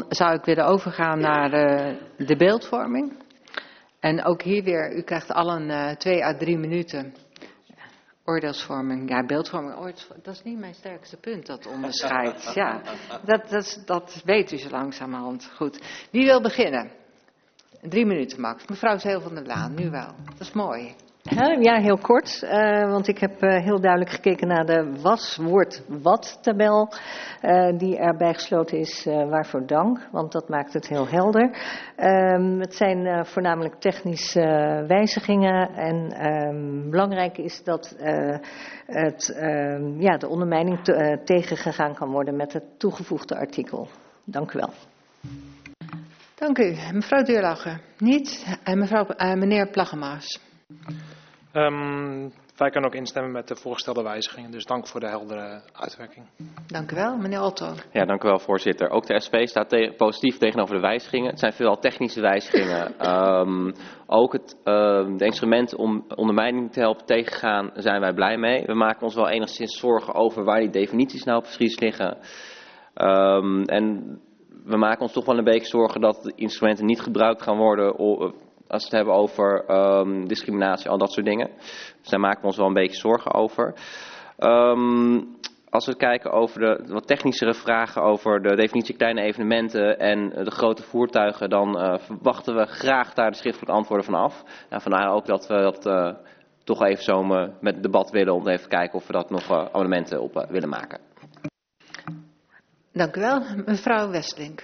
Dan zou ik willen overgaan naar de beeldvorming. En ook hier weer, u krijgt allen 2 à 3 minuten. Oordeelsvorming, ja, beeldvorming, dat is niet mijn sterkste punt, dat onderscheid. Ja, dat weet u zo langzamerhand. Goed. Wie wil beginnen? 3 minuten max. Mevrouw Zeel van der Laan, nu wel. Dat is mooi. Ja, heel kort, want ik heb heel duidelijk gekeken naar de was-woord-wat-tabel die erbij gesloten is. Waarvoor dank, want dat maakt het heel helder. Het zijn voornamelijk technische wijzigingen en belangrijk is dat de ondermijning tegengegaan kan worden met het toegevoegde artikel. Dank u wel. Dank u. Mevrouw Deurlacher, niet. En meneer Plaggemaas. Wij kunnen ook instemmen met de voorgestelde wijzigingen, dus dank voor de heldere uitwerking. Dank u wel, meneer Otto. Ja, dank u wel, voorzitter. Ook de SP staat positief tegenover de wijzigingen. Het zijn veelal technische wijzigingen. Ook de instrumenten om ondermijning te helpen tegengaan zijn wij blij mee. We maken ons wel enigszins zorgen over waar die definities nou precies liggen. En we maken ons toch wel een beetje zorgen dat de instrumenten niet gebruikt gaan worden als we het hebben over discriminatie, al dat soort dingen. Dus daar maken we ons wel een beetje zorgen over. Als we kijken over de wat technischere vragen over de definitie kleine evenementen en de grote voertuigen, dan verwachten we graag daar de schriftelijke antwoorden van af. Nou, vandaar ook dat we dat toch even zo met het debat willen om even te kijken of we dat nog amendementen op willen maken. Dank u wel. Mevrouw Westlink.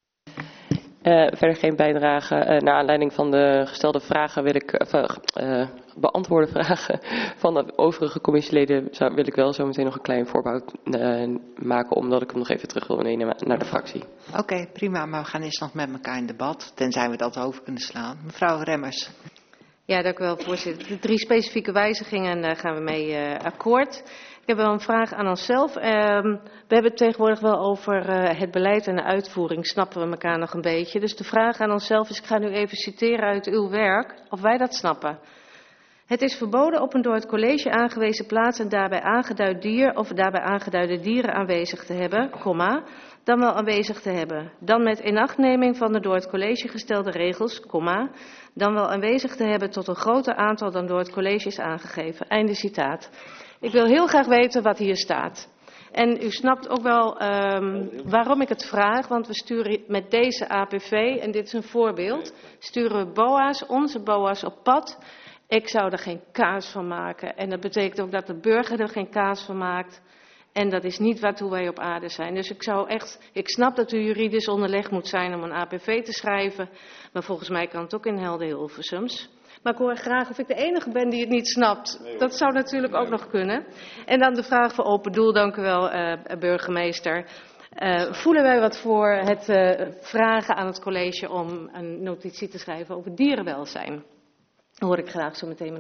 Verder geen bijdrage. Naar aanleiding van de gestelde vragen wil ik, beantwoorde vragen van de overige commissieleden, wil ik wel zo meteen nog een klein voorbouw maken, omdat ik hem nog even terug wil nemen naar de fractie. Oké, prima, maar we gaan eerst nog met elkaar in debat, tenzij we dat over kunnen slaan. Mevrouw Remmers. Ja, dank u wel, voorzitter. De 3 specifieke wijzigingen, daar gaan we mee akkoord. Ik heb wel een vraag aan onszelf. We hebben het tegenwoordig wel over het beleid en de uitvoering. Snappen we elkaar nog een beetje. Dus de vraag aan onszelf is, ik ga nu even citeren uit uw werk, of wij dat snappen. Het is verboden op een door het college aangewezen plaats en daarbij aangeduid dier of daarbij aangeduide dieren aanwezig te hebben, dan wel aanwezig te hebben. Dan met inachtneming van de door het college gestelde regels, dan wel aanwezig te hebben tot een groter aantal dan door het college is aangegeven. Einde citaat. Ik wil heel graag weten wat hier staat. En u snapt ook wel waarom ik het vraag, want we sturen met deze APV, en dit is een voorbeeld, sturen we BOA's, onze BOA's op pad. Ik zou er geen kaas van maken. En dat betekent ook dat de burger er geen kaas van maakt. En dat is niet waartoe wij op aarde zijn. Dus ik snap dat u juridisch onderlegd moet zijn om een APV te schrijven. Maar volgens mij kan het ook in Helder Hilversums. Maar ik hoor graag of ik de enige ben die het niet snapt. Dat zou natuurlijk ook nog kunnen. En dan de vraag voor open doel, dank u wel, burgemeester. Voelen wij wat voor het vragen aan het college om een notitie te schrijven over dierenwelzijn? Dan hoor ik graag zo meteen.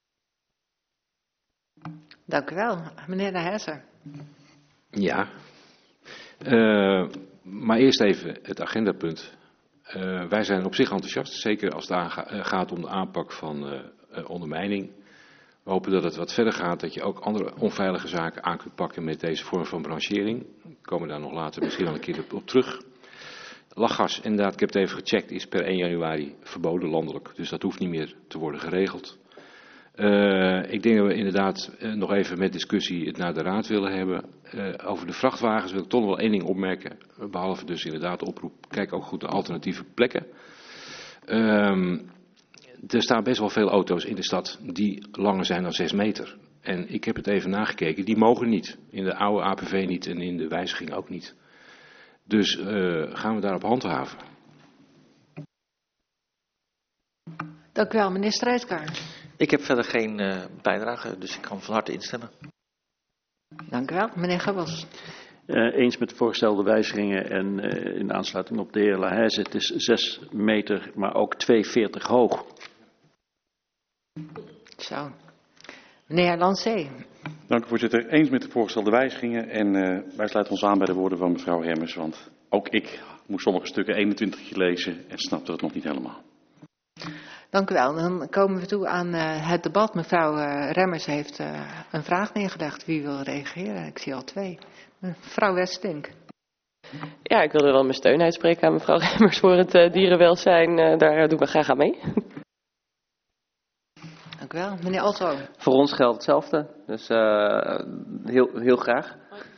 Dank u wel. Meneer De Hesser. Ja, maar eerst even het agendapunt. Wij zijn op zich enthousiast, zeker als het gaat om de aanpak van ondermijning. We hopen dat het wat verder gaat, dat je ook andere onveilige zaken aan kunt pakken met deze vorm van branchering. We komen daar nog later misschien wel een keer op terug. Lachgas, inderdaad, ik heb het even gecheckt, is per 1 januari verboden landelijk. Dus dat hoeft niet meer te worden geregeld. Ik denk dat we inderdaad nog even met discussie het naar de raad willen hebben. Over de vrachtwagens wil ik toch nog wel 1 ding opmerken. Behalve dus inderdaad de oproep, kijk ook goed naar alternatieve plekken. Er staan best wel veel auto's in de stad die langer zijn dan 6 meter. En ik heb het even nagekeken, die mogen niet. In de oude APV niet en in de wijziging ook niet. Dus gaan we daarop handhaven. Dank u wel, meneer Strijdkaart. Ik heb verder geen bijdrage, dus ik kan van harte instemmen. Dank u wel, meneer Gebbels. Eens met de voorgestelde wijzigingen en in aansluiting op de heer Lahaise. Het is 6 meter, maar ook 2,40 hoog. Zo. Meneer Lancé. Dank u, voorzitter. Eens met de voorgestelde wijzigingen en wij sluiten ons aan bij de woorden van mevrouw Remmers, want ook ik moest sommige stukken 21 keer lezen en snapte het nog niet helemaal. Dank u wel. Dan komen we toe aan het debat. Mevrouw Remmers heeft een vraag neergelegd. Wie wil reageren? Ik zie al 2. Mevrouw Westink. Ja, ik wilde wel mijn steun uitspreken aan mevrouw Remmers voor het dierenwelzijn. Daar doen we graag aan mee. Dank u wel. Meneer Otto. Voor ons geldt hetzelfde, dus heel graag.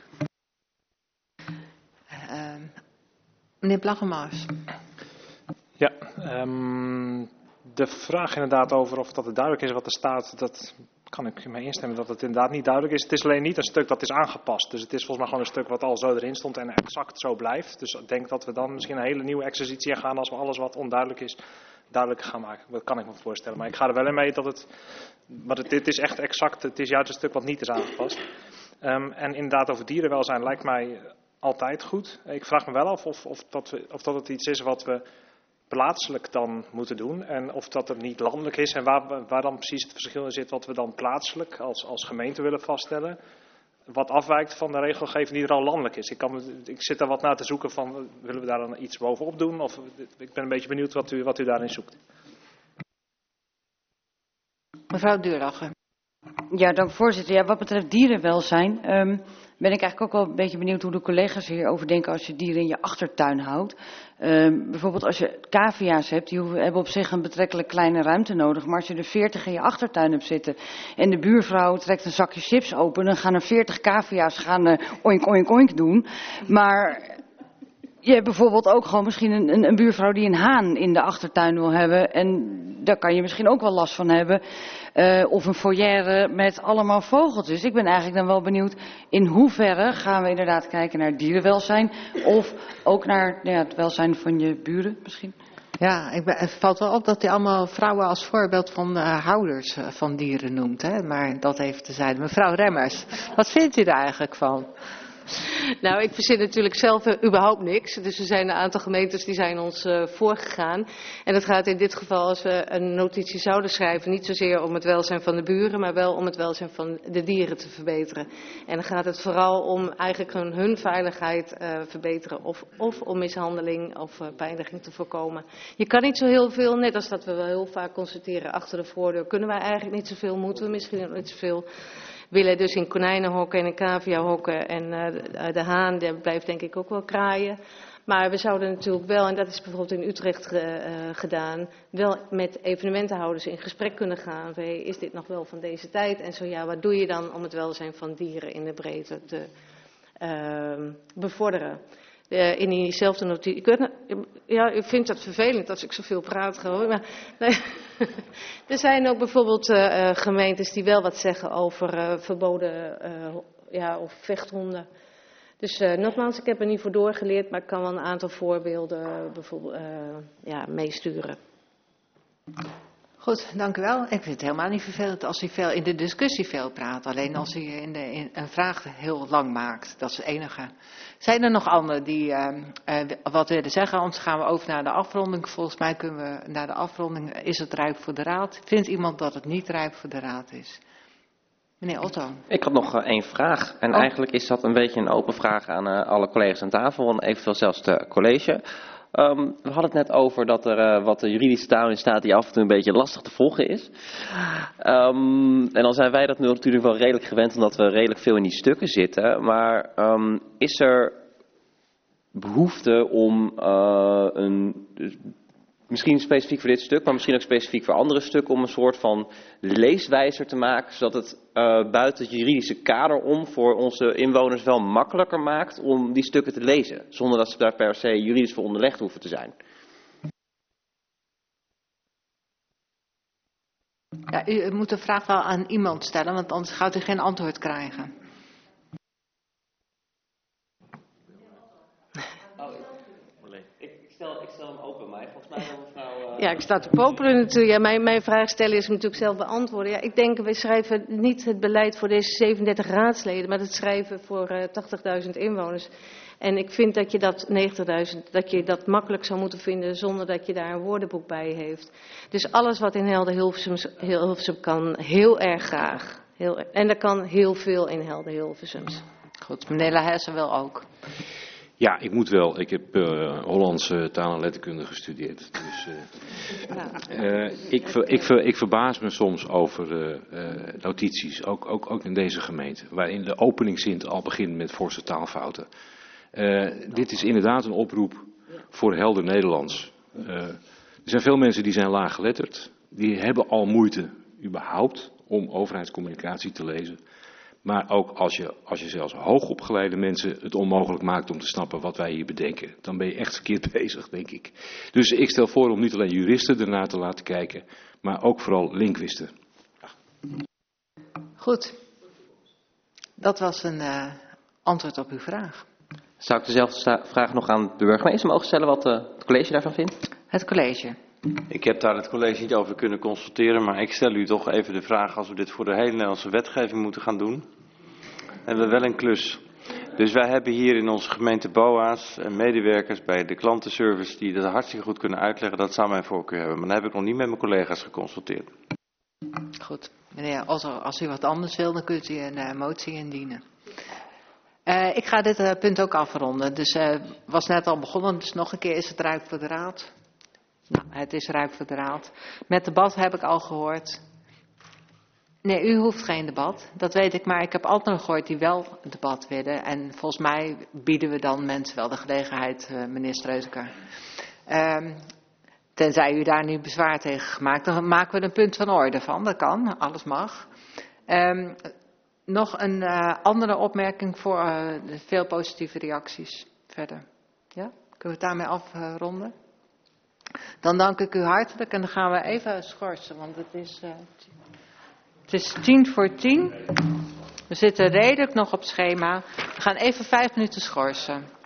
Meneer Plaggemars. Ja, de vraag inderdaad over of dat het duidelijk is wat er staat, dat kan ik mee instemmen dat het inderdaad niet duidelijk is. Het is alleen niet een stuk dat is aangepast. Dus het is volgens mij gewoon een stuk wat al zo erin stond en exact zo blijft. Dus ik denk dat we dan misschien een hele nieuwe exercitie gaan als we alles wat onduidelijk is duidelijk gaan maken. Dat kan ik me voorstellen. Maar ik ga er wel in mee dat dit is echt exact, het is juist een stuk wat niet is aangepast. En inderdaad over dierenwelzijn lijkt mij altijd goed. Ik vraag me wel af of dat het iets is wat we plaatselijk dan moeten doen. En of dat het niet landelijk is en waar dan precies het verschil in zit wat we dan plaatselijk als gemeente willen vaststellen. Wat afwijkt van de regelgeving die er al landelijk is. Ik zit daar wat naar te zoeken van, willen we daar dan iets bovenop doen? Of ik ben een beetje benieuwd wat u daarin zoekt. Mevrouw Deurlacher. Ja, dank voorzitter. Ja, wat betreft dierenwelzijn ben ik eigenlijk ook wel een beetje benieuwd hoe de collega's hierover denken als je dieren in je achtertuin houdt. Bijvoorbeeld als je cavia's hebt, die hebben op zich een betrekkelijk kleine ruimte nodig. Maar als je er 40 in je achtertuin hebt zitten en de buurvrouw trekt een zakje chips open, dan gaan er 40 cavia's oink oink oink doen. Maar je hebt bijvoorbeeld ook gewoon misschien een buurvrouw die een haan in de achtertuin wil hebben. En daar kan je misschien ook wel last van hebben. Of een foyer met allemaal vogeltjes. Ik ben eigenlijk dan wel benieuwd in hoeverre gaan we inderdaad kijken naar dierenwelzijn. Of ook naar het welzijn van je buren misschien. Ja, het valt wel op dat hij allemaal vrouwen als voorbeeld van houders van dieren noemt. Hè? Maar dat even tezijde. Mevrouw Remmers, wat vindt u daar eigenlijk van? Nou, ik verzin natuurlijk zelf überhaupt niks. Dus er zijn een aantal gemeentes die zijn ons voorgegaan. En het gaat in dit geval, als we een notitie zouden schrijven, niet zozeer om het welzijn van de buren, maar wel om het welzijn van de dieren te verbeteren. En dan gaat het vooral om eigenlijk hun veiligheid verbeteren of om mishandeling of pijniging te voorkomen. Je kan niet zo heel veel, net als dat we wel heel vaak constateren achter de voordeur, kunnen wij eigenlijk niet zoveel, moeten we misschien ook niet zoveel. Willen dus in konijnen hokken en in cavia hokken en de haan blijft denk ik ook wel kraaien. Maar we zouden natuurlijk wel, en dat is bijvoorbeeld in Utrecht gedaan, wel met evenementenhouders in gesprek kunnen gaan. Is dit nog wel van deze tijd? En zo ja, wat doe je dan om het welzijn van dieren in de breedte te bevorderen? In diezelfde notitie. Ja, u vindt dat vervelend als ik zoveel praat gewoon. Maar, nee. Er zijn ook bijvoorbeeld gemeentes die wel wat zeggen over verboden of vechthonden. Dus nogmaals, ik heb er niet voor doorgeleerd, maar ik kan wel een aantal voorbeelden bijvoorbeeld meesturen. Goed, dank u wel. Ik vind het helemaal niet vervelend als hij in de discussie veel praat. Alleen als hij in een vraag heel lang maakt. Dat is het enige. Zijn er nog anderen die wat willen zeggen? Anders gaan we over naar de afronding. Volgens mij kunnen we naar de afronding. Is het rijp voor de raad? Vindt iemand dat het niet rijp voor de raad is? Meneer Otto. Ik had nog één vraag. En eigenlijk is dat een beetje een open vraag aan alle collega's aan tafel. En eventueel zelfs het college. We hadden het net over dat er wat de juridische taal in staat die af en toe een beetje lastig te volgen is. En dan zijn wij dat nu natuurlijk wel redelijk gewend omdat we redelijk veel in die stukken zitten. Maar is er behoefte om misschien specifiek voor dit stuk, maar misschien ook specifiek voor andere stukken, om een soort van leeswijzer te maken, zodat het buiten het juridische kader om voor onze inwoners wel makkelijker maakt om die stukken te lezen, zonder dat ze daar per se juridisch voor onderlegd hoeven te zijn. Ja, u moet de vraag wel aan iemand stellen, want anders gaat u geen antwoord krijgen. Ik stel hem open, maar volgens mij wil mevrouw... Ja, ik sta te popelen natuurlijk. Ja, mijn vraag stellen is natuurlijk zelf beantwoorden. Ja, ik denk, we schrijven niet het beleid voor deze 37 raadsleden, maar het schrijven voor 80.000 inwoners. En ik vind dat je dat 90.000, dat je dat makkelijk zou moeten vinden zonder dat je daar een woordenboek bij heeft. Dus alles wat in Helder Hilversum kan, heel erg graag. En er kan heel veel in Helder Hilversums. Goed, meneer Laherse wil ook. Ja, ik moet wel. Ik heb Hollandse taal en letterkunde gestudeerd. Dus, ik verbaas me soms over notities, ook in deze gemeente. Waarin de openingszin al begint met forse taalfouten. Dit is inderdaad een oproep voor helder Nederlands. Er zijn veel mensen die zijn laaggeletterd. Die hebben al moeite überhaupt om overheidscommunicatie te lezen. Maar ook als je zelfs hoogopgeleide mensen het onmogelijk maakt om te snappen wat wij hier bedenken, dan ben je echt verkeerd bezig, denk ik. Dus ik stel voor om niet alleen juristen ernaar te laten kijken, maar ook vooral linguisten. Goed. Dat was een antwoord op uw vraag. Zou ik dezelfde vraag nog aan de burgemeester mogen stellen wat het college daarvan vindt? Het college. Ik heb daar het college niet over kunnen consulteren, maar ik stel u toch even de vraag, als we dit voor de hele Nederlandse wetgeving moeten gaan doen, hebben we wel een klus. Dus wij hebben hier in onze gemeente BOA's en medewerkers bij de klantenservice die dat hartstikke goed kunnen uitleggen. Dat zou mijn voorkeur hebben, maar dan heb ik nog niet met mijn collega's geconsulteerd. Goed. Meneer, als u wat anders wil, dan kunt u een motie indienen. Ik ga dit punt ook afronden. Dus was net al begonnen, dus nog een keer is het ruik voor de raad. Nou, het is ruik voor de raad. Met debat heb ik al gehoord. Nee, u hoeft geen debat, dat weet ik, maar ik heb anderen gehoord die wel debat willen. En volgens mij bieden we dan mensen wel de gelegenheid, meneer Streuzeker. Tenzij u daar nu bezwaar tegen gemaakt, dan maken we er een punt van orde van. Dat kan, alles mag. Nog een andere opmerking voor de veel positieve reacties verder. Ja? Kunnen we het daarmee afronden? Dan dank ik u hartelijk en dan gaan we even schorsen, want het is 10:10. We zitten redelijk nog op schema. We gaan even 5 minuten schorsen.